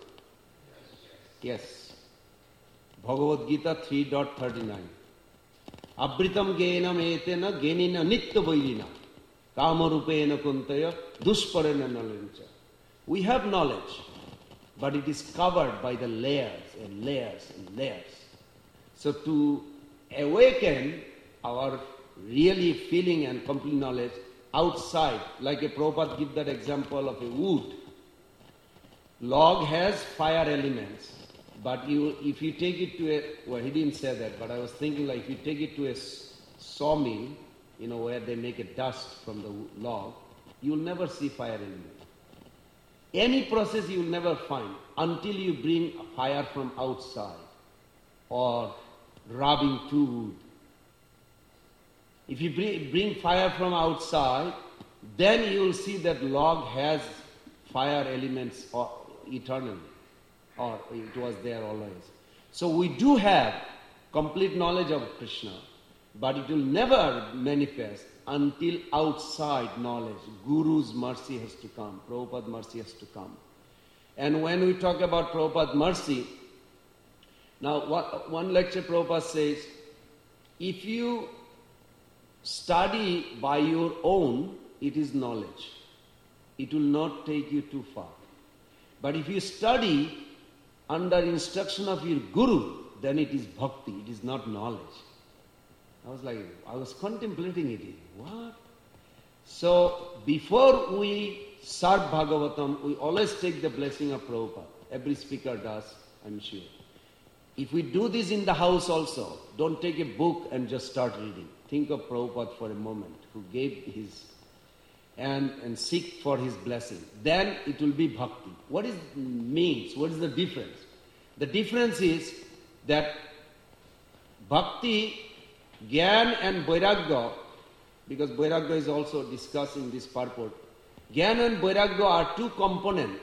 Yes. Yes. Bhagavad Gita three thirty-nine. Abritam genam etena genina nitya vairina kamarupena kuntaya dusparena nalincha. We have knowledge, but it is covered by the layers and layers and layers. So to awaken our really feeling and complete knowledge outside, like a Prabhupada give that example of a wood. Log has fire elements, but you, if you take it to a, well, he didn't say that, but I was thinking like if you take it to a sawmill, you know, where they make a dust from the log, you will never see fire element. Any process you will never find until you bring a fire from outside or rubbing two wood. If you bring fire from outside, then you will see that log has fire elements eternally, or it was there always. So we do have complete knowledge of Krishna, but it will never manifest until outside knowledge. Guru's mercy has to come, Prabhupada's mercy has to come. And when we talk about Prabhupada's mercy, now what, one lecture Prabhupada says, if you study by your own, it is knowledge. It will not take you too far. But if you study under instruction of your Guru, then it is bhakti, it is not knowledge. I was like, I was contemplating it. What? So, before we start Bhagavatam, we always take the blessing of Prabhupada. Every speaker does, I'm sure. If we do this in the house also, don't take a book and just start reading. Think of Prabhupada for a moment, who gave his, and, and seek for his blessing. Then it will be bhakti. What is means? What is the difference? The difference is that bhakti, Gyan and Vairagya, because Vairagya is also discussing this purport, Gyan and Vairagya are two components.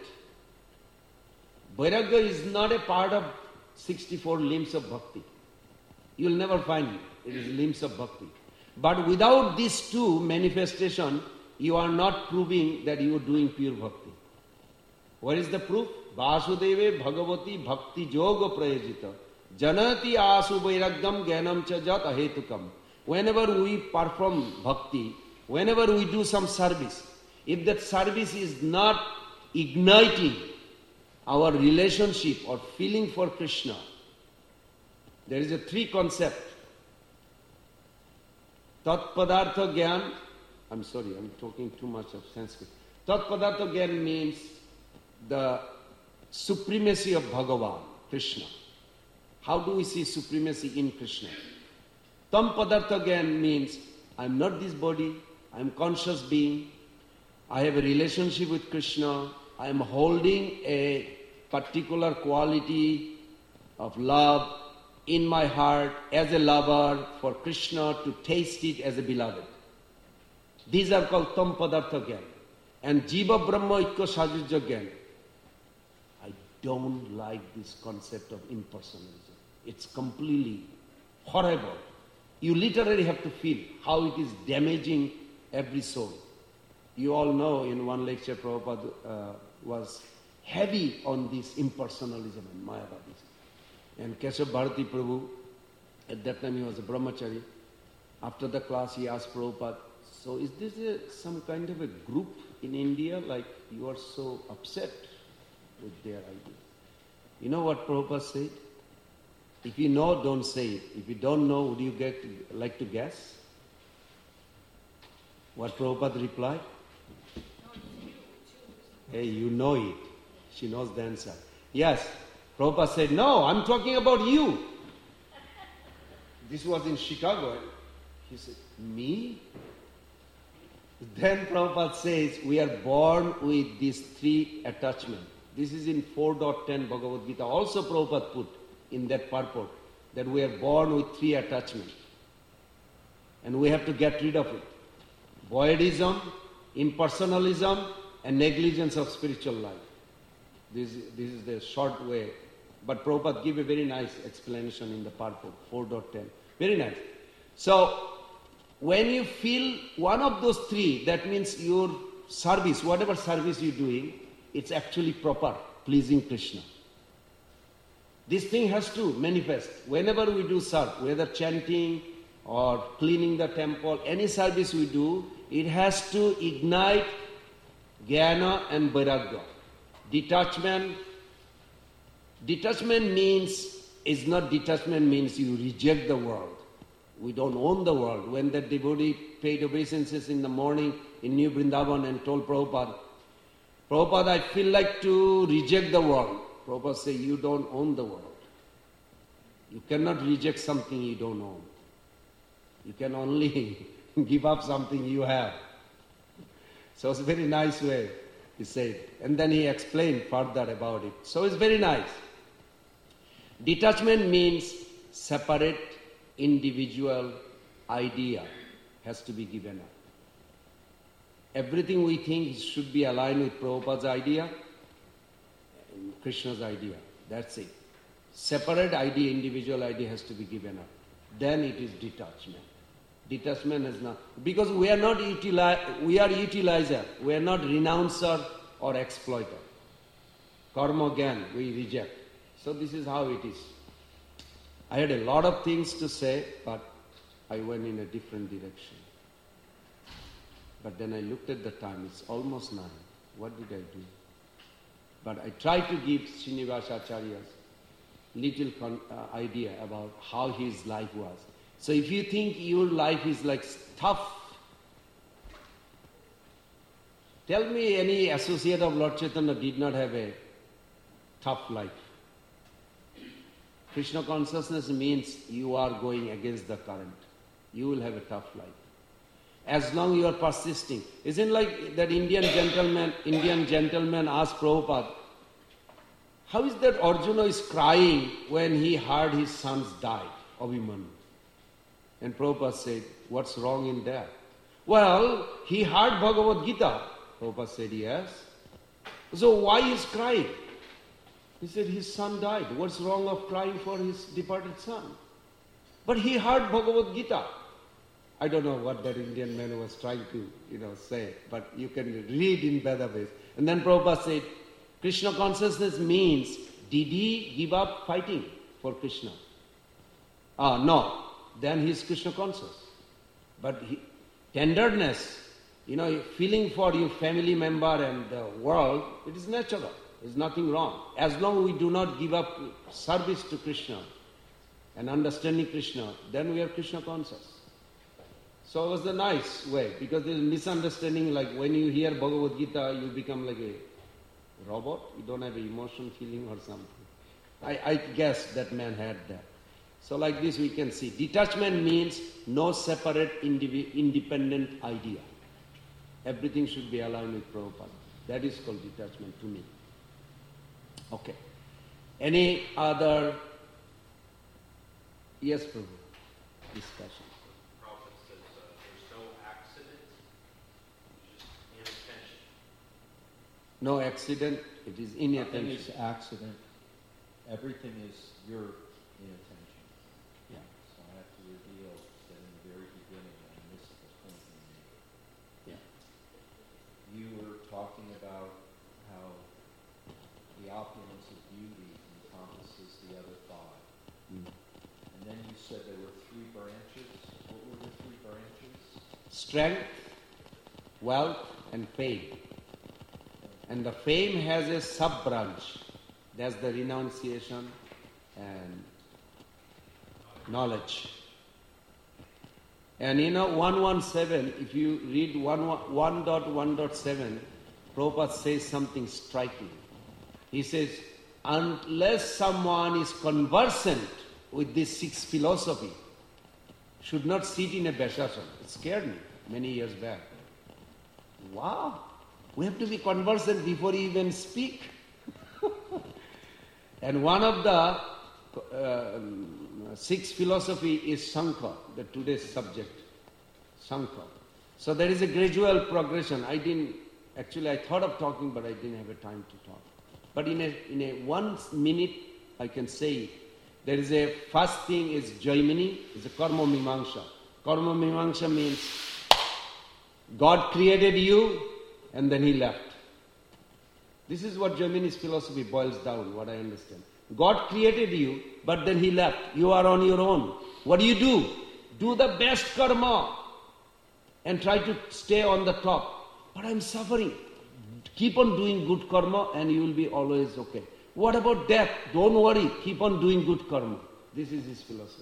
Vairagya is not a part of sixty-four limbs of bhakti. You will never find it. It is limbs of bhakti. But without these two manifestations, you are not proving that you are doing pure bhakti. What is the proof? Vasudeve Bhagavati Bhakti Yoga Prayajita Janati Asu Vairagyam Gyanam Cha Jat Ahetukam. Whenever we perform bhakti, whenever we do some service, if that service is not igniting our relationship or feeling for Krishna, there is a three concept. Tat Padartha Gyan, I'm sorry, I'm talking too much of Sanskrit. Tat Padartha Gyan means the supremacy of Bhagavan, Krishna. How do we see supremacy in Krishna? Tam Padartha Gyan means I'm not this body, I'm conscious being, I have a relationship with Krishna, I am holding a particular quality of love in my heart as a lover for Krishna to taste it as a beloved. These are called Tam Padartha Gyan. And Jiva Brahma Ikya Sajujya Gyan. I don't like this concept of impersonalism. It's completely horrible. You literally have to feel how it is damaging every soul. You all know in one lecture Prabhupada uh, was heavy on this impersonalism and Mayavadism. And Keshav Bharati Prabhu, at that time he was a brahmachari. After the class he asked Prabhupada, so is this a, some kind of a group in India, like you are so upset with their ideas? You know what Prabhupada said? If you know, don't say it. If you don't know, would you get like to guess? What Prabhupada replied? Hey, you know it. She knows the answer. Yes. Prabhupada said, no, I'm talking about you. This was in Chicago. He said, me? Then Prabhupada says, we are born with these three attachments. This is in four point ten Bhagavad Gita. Also Prabhupada put in that purport that we are born with three attachments. And we have to get rid of it. Voidism, impersonalism, and negligence of spiritual life. This, this is the short way. But Prabhupada gave a very nice explanation in the purport, four point ten. Very nice. So, when you feel one of those three, that means your service, whatever service you're doing, it's actually proper, pleasing Krishna. This thing has to manifest. Whenever we do serve, whether chanting or cleaning the temple, any service we do, it has to ignite jnana and vairagya. Detachment. Detachment means, is not detachment means you reject the world. We don't own the world. When that devotee paid obeisances in the morning in New Vrindavan and told Prabhupada, Prabhupada, I feel like to reject the world. Prabhupada said, you don't own the world. You cannot reject something you don't own. You can only give up something you have. So it's a very nice way, he said. And then he explained further about it. So it's very nice. Detachment means separate, individual idea has to be given up. Everything we think should be aligned with Prabhupada's idea and Krishna's idea. That's it. Separate idea, individual idea has to be given up. Then it is detachment. Detachment is not, because we are not utilizer, we are utilizer, we are not renouncer or exploiter. Karma again, we reject. So this is how it is. I had a lot of things to say, but I went in a different direction. But then I looked at the time, it's almost nine. What did I do? But I tried to give Srinivasa Acharya's little con- uh, idea about how his life was. So if you think your life is like tough, tell me any associate of Lord Chaitanya did not have a tough life. Krishna consciousness means you are going against the current. You will have a tough life. As long you are persisting. Isn't like that Indian gentleman, Indian gentleman asked Prabhupada, how is that Arjuna is crying when he heard his sons died, Abhimanyu? And Prabhupada said, what's wrong in that? Well, he heard Bhagavad Gita. Prabhupada said, yes. So why is crying? He said, his son died. What's wrong of crying for his departed son? But he heard Bhagavad Gita. I don't know what that Indian man was trying to, you know, say, but you can read in Vedas. And then Prabhupada said, Krishna consciousness means, did he give up fighting for Krishna? Ah, no. Then he is Krishna conscious. But he, tenderness, you know, feeling for your family member and the world, it is natural. There's nothing wrong. As long as we do not give up service to Krishna and understanding Krishna, then we are Krishna conscious. So it was a nice way, because there's misunderstanding, like when you hear Bhagavad Gita, you become like a robot. You don't have an emotion, feeling or something. I, I guess that man had that. So like this we can see. Detachment means no separate indiv- independent idea. Everything should be aligned with Prabhupada. That is called detachment to me. Okay. Any other? Yes, Prabhu. Discussion. Prabhupada says uh, there's no accident, just inattention. No accident, it is inattention. Nothing is accident. Everything is your inattention. Yeah. So I have to reveal that in the very beginning I missed the point you made. Yeah. You were talking about how the opulence of beauty encompasses the other five. Mm. And then you said there were three branches. What were the three branches? Strength, wealth, and fame. And the fame has a sub-branch. That's the renunciation and knowledge. And you know, one seventeen, if you read one point one point seven, Prabhupada says something striking. He says, unless someone is conversant with this six philosophy, should not sit in a Vaishasana. It scared me many years back. Wow, we have to be conversant before we even speak. And one of the uh, six philosophy is Sankhya, the today's subject. Sankhya. So there is a gradual progression. I didn't, actually I thought of talking, but I didn't have a time to talk. But in a, in a one minute, I can say it. There is a first thing is Jaimini, is a Karma Mimamsa. Karma Mimamsa means God created you and then He left. This is what Jaimini's philosophy boils down, what I understand. God created you, but then He left. You are on your own. What do you do? Do the best karma and try to stay on the top. But I'm suffering. Keep on doing good karma and you will be always okay. What about death? Don't worry. Keep on doing good karma. This is his philosophy.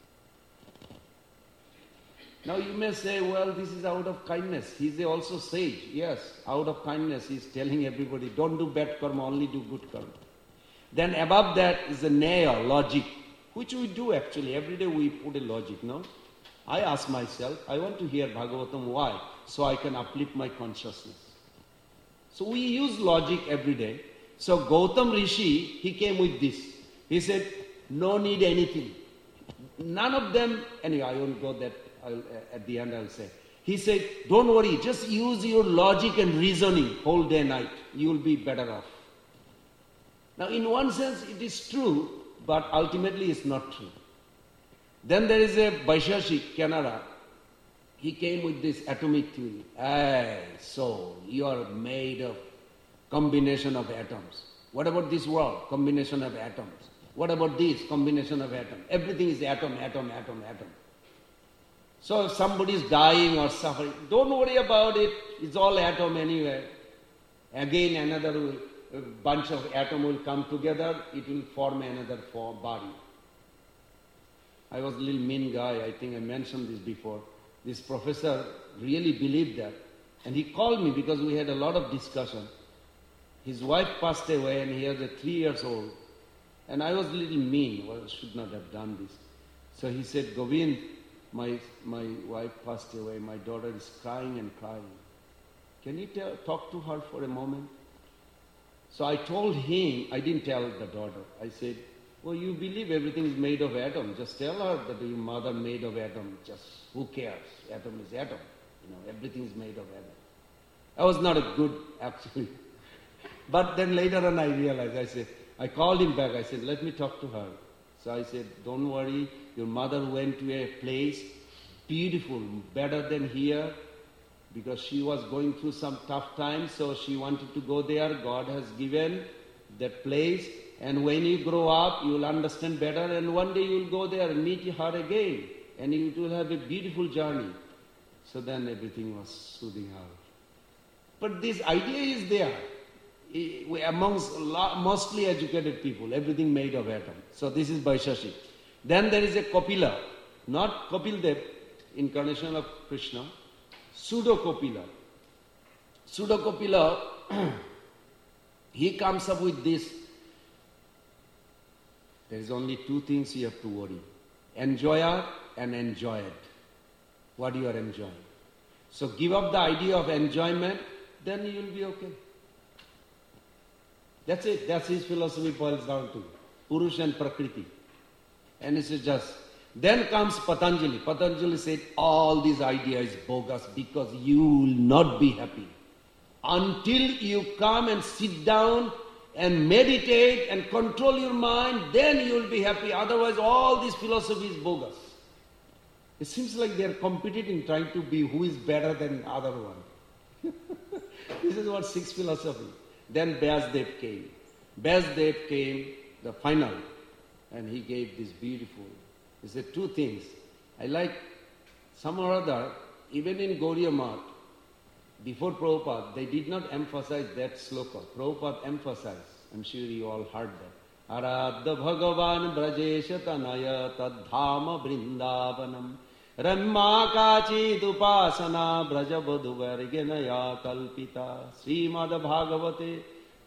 Now you may say, well, this is out of kindness. He's also sage. Yes, out of kindness he's telling everybody, don't do bad karma, only do good karma. Then above that is the Nyaya, logic, which we do actually. Every day we put a logic, no? I ask myself, I want to hear Bhagavatam, why? So I can uplift my consciousness. So we use logic every day. So Gautam Rishi, he came with this. He said, no need anything. None of them, anyway, I won't go that, I'll, at the end I'll say. He said, don't worry, just use your logic and reasoning whole day night. You will be better off. Now in one sense it is true, but ultimately it's not true. Then there is a Vaisheshik, Canara. He came with this atomic theory. Hey, so you are made of combination of atoms. What about this world? Combination of atoms. What about this? Combination of atoms. Everything is atom, atom, atom, atom. So if somebody is dying or suffering, don't worry about it. It's all atom anyway. Again another will, a bunch of atom will come together. It will form another form, body. I was a little mean guy. I think I mentioned this before. This professor really believed that. And he called me because we had a lot of discussion. His wife passed away and he was a three years old. And I was a little mean. Well, I should not have done this. So he said, Govind, my, my wife passed away. My daughter is crying and crying. Can you tell, talk to her for a moment? So I told him, I didn't tell the daughter. I said, well, you believe everything is made of atom. Just tell her that your mother made of atom. Just, who cares? Atom is atom. You know, everything is made of atom. I was not a good, actually. But then later on I realized, I said, I called him back. I said, let me talk to her. So I said, don't worry. Your mother went to a place, beautiful, better than here, because she was going through some tough times. So she wanted to go there. God has given that place. And when you grow up, you will understand better, and one day you will go there and meet her again, and you will have a beautiful journey. So then everything was soothing out. But this idea is there. Amongst mostly educated people, everything made of atom. So this is Vaisheshik. Then there is a Kapila, not Kapil Dev, incarnation of Krishna, Pseudo Kapila. Pseudo Kapila, he comes up with this. There is only two things you have to worry. Enjoyer and enjoyed. What you are enjoying. So give up the idea of enjoyment, then you will be okay. That's it. That's his philosophy boils down to. Purush and Prakriti. And it's just. Then comes Patanjali. Patanjali said, all these ideas is bogus because you will not be happy. Until you come and sit down and meditate and control your mind, then you will be happy. Otherwise, all this philosophy is bogus. It seems like they are competing, trying to be who is better than the other one. This is what sixth philosophy. Then Vyasdev came. Vyasdev came, the final, and he gave this beautiful. He said two things. I like some or other, even in Gauriya Math, before Prabhupada, they did not emphasize that sloka. Prabhupada emphasized. I'm sure you all heard that. Aradha Bhagavan Brajesha Tanaya Tadhama Vrindavanam Ramma Kachi Dupasana Brajabadhu Varganaya Kalpita Srimad Bhagavate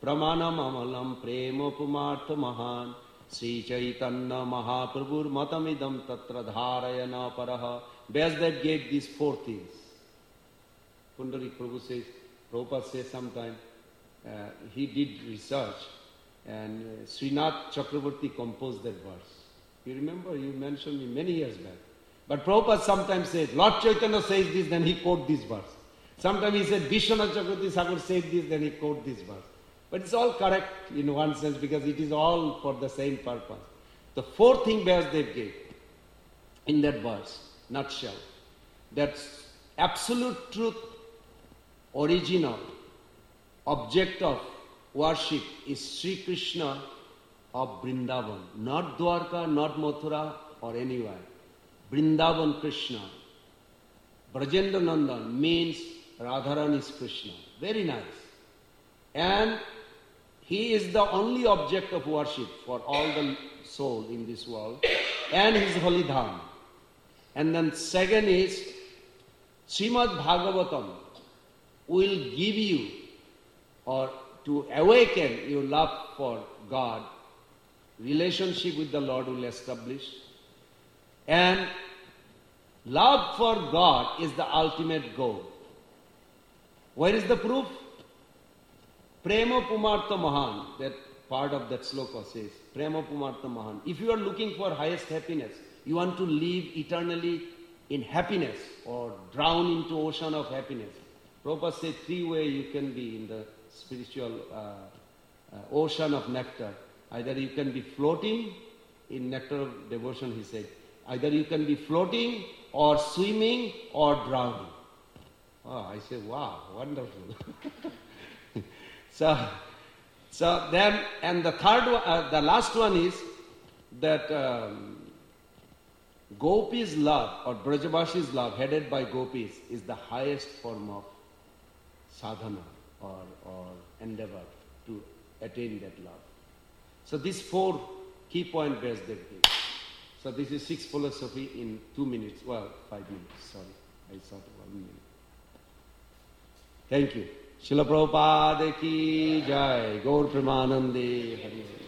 pramanam amalam prema pumartha mahan Sri Chaitanya Mahaprabhur matamidam tatra dharayana paraha. Vyasdev gave these four things. Pundarik Prabhu says, Prabhupada says sometime, uh, he did research and uh, Srinath Chakravarti composed that verse. You remember, you mentioned me many years back. But Prabhupada sometimes says, Lord Chaitanya says this, then he quote this verse. Sometimes he said, Vishwanath Chakravarti Thakur said this, then he quote this verse. But it's all correct in one sense because it is all for the same purpose. The fourth thing Vyasdev gave in that verse, nutshell, that's absolute truth, original, object of worship is Sri Krishna of Vrindavan. Not Dwarka, not Mathura or anywhere. Vrindavan Krishna. Brajendra Nandan means Radharani is Krishna. Very nice. And he is the only object of worship for all the soul in this world. And his holy dham. And then second is Srimad Bhagavatam will give you or to awaken your love for God. Relationship with the Lord will establish. And love for God is the ultimate goal. Where is the proof? Prema Pumartha Mahan, that part of that sloka says, Prema Pumartha Mahan. If you are looking for highest happiness, you want to live eternally in happiness or drown into ocean of happiness. Prabhupada says three ways you can be in the spiritual uh, uh, ocean of nectar. Either you can be floating in nectar of devotion, he said. Either you can be floating or swimming or drowning. Oh, I say, wow, wonderful. so, so then, and the third one, uh, the last one is that um, Gopis' love or Brajavasi's love, headed by Gopis, is the highest form of sadhana or, or endeavor to attain that love. So these four key point Vyasdev gave. So this is six philosophy in two minutes. Well, five minutes, sorry. I thought one minute. Thank you. Srila Prabhupada ki jai. Gaur Premanande Hari.